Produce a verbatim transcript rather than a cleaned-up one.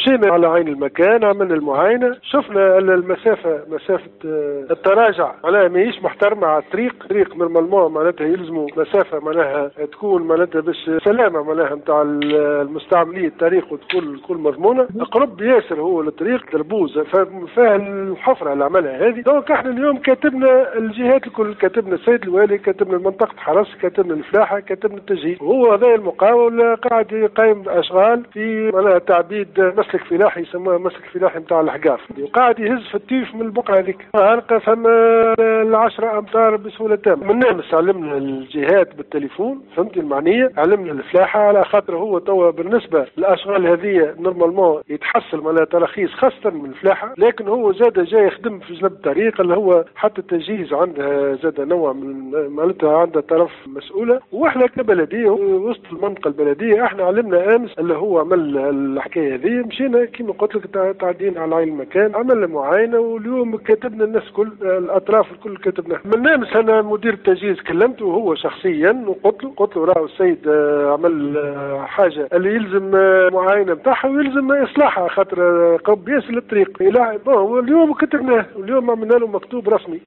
مشينا على عين المكان، عملنا المعاينه، شفنا المسافه مسافه التراجع معناها ماهيش محترمه على الطريق، طريق نورمالمون معناتها يلزموا مسافه معناها تكون معناتها باش سلامه معناها نتاع المستعملين الطريق وتكون تكون مضمونه، قرب ياسر هو الطريق دربوز فيها الحفره اللي عملها هذه. دونك احنا اليوم كاتبنا الجهات الكل، كاتبنا السيد الوالي، كاتبنا منطقه حرس، كاتبنا الفلاحه، كاتبنا التجهيز، وهو هذا المقاول قاعد يقيم اشغال في معناها تعبيد مسلك فلاحي يسموه مسلك فلاحي نتاع الحقاف، وقاعد يهز في التيف من البقعه هذيك، هلقى ثم العشرة امتار بسهوله تامه. من نامس علمنا الجهات بالتليفون فهمتي المعنيه، علمنا الفلاحه على خاطر هو توا بالنسبه للاشغال هذه نورمالمون يتحصل على تراخيص خاصه من الفلاحه، لكن هو زاد جاي يخدم في جنب الطريق اللي هو حتى التجهيز عندها زاد نوع من معناتها عندها طرف مسؤوله، واحنا كبلديه وسط المنطقه البلديه احنا علمنا امس اللي هو عمل الحكايه هذه، مشينا كما قلت لك تعدينا على عين المكان، عملنا معاينه، واليوم كتبنا الناس كل الاطراف الكل كتبنا. من امس انا مدير التجهيز كلمته هو شخصيا وقلت له قلت له راهو السيد عمل حاجه اللي يلزم معاينه نتاعها ويلزم اصلاحها خاطر قرب ياسر الطريق. واليوم كتبناه، واليوم عملنا له مكتوب رسمي.